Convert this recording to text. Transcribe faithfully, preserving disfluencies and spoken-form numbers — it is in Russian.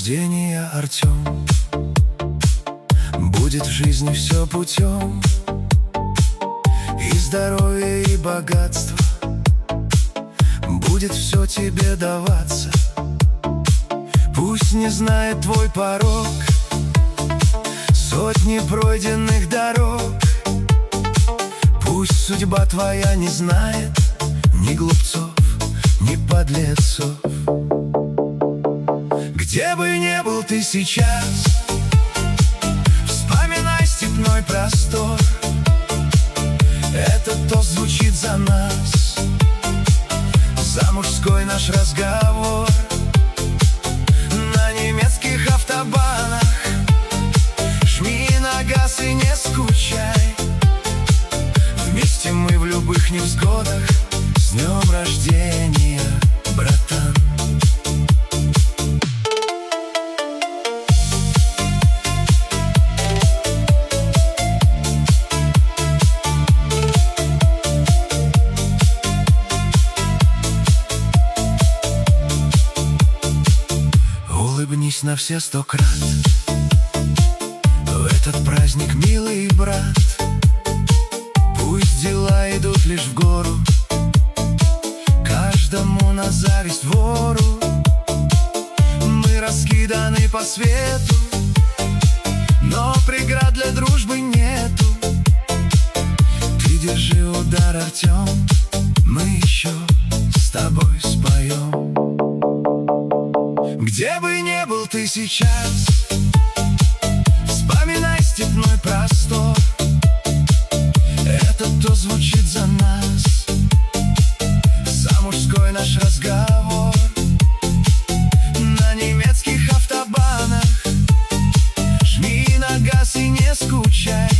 рождения, Артем. Будет в жизни все путем, и здоровье, и богатство будет все тебе даваться. Пусть не знает твой порог сотни пройденных дорог. Пусть судьба твоя не знает ни глупцов, ни подлецов. Где бы ни был ты сейчас, вспоминай степной простор. Этот тост звучит за нас, за мужской наш разговор. На немецких автобанах жми на газ и не скучай. Вместе мы в любых невзгодах. С днем рождения, братан! Улыбнись на все сто крат в этот праздник, милый брат. Пусть дела идут лишь в гору, каждому на зависть вору. Мы раскиданы по свету, но преград для дружбы нету. Ты держи удар, Артем, мы еще с тобой споем. Где бы ни был ты сейчас, вспоминай степной простор. Это то звучит за нас, за мужской наш разговор. На немецких автобанах жми на газ и не скучай.